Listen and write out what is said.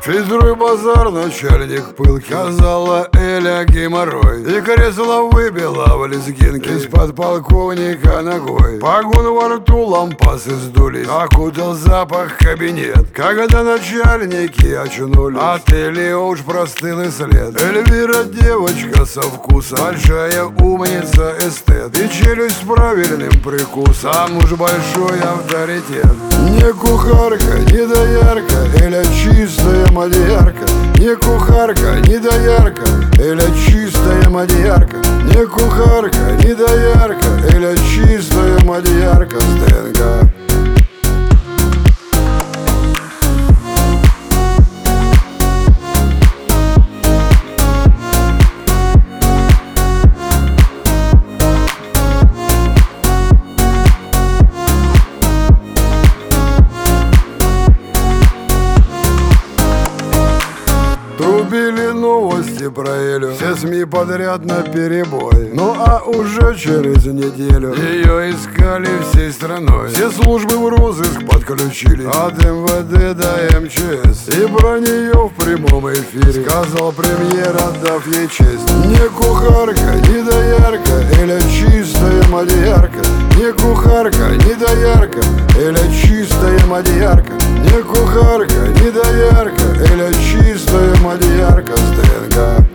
Фильтруй базар, начальник пыл, сказала Эля геморрой. И кресло выбила в лезгинке с подполковника ногой. Погон во рту, лампасы сдулись, окутал запах кабинет. Когда начальники очнулись, от Эли уж простыл и след. Эльвира девочка со вкусом, большая умница, эстет. И челюсть с правильным прикусом, а муж большой авторитет. Не кухарка, не доярка, Эля чистая мадьярка. Не кухарка, не доярка, Эля чистая мадьярка. Не кухарка, не доярка, Эля чистая мадьярка с ДНК. Трубили новости про Элю, все СМИ подряд на перебой. Ну а уже через неделю ее искали всей страной. Все службы в розыск подключили, от МВД до МЧС. И про нее в прямом эфире сказал премьер, отдав ей честь. Не кухарка, не доярка, Эля чистая мадьярка. Не кухарка, не доярка, Эля чистая мадьярка. Не кухарка, не доярка, Эля чистая мадьярка с ДНК.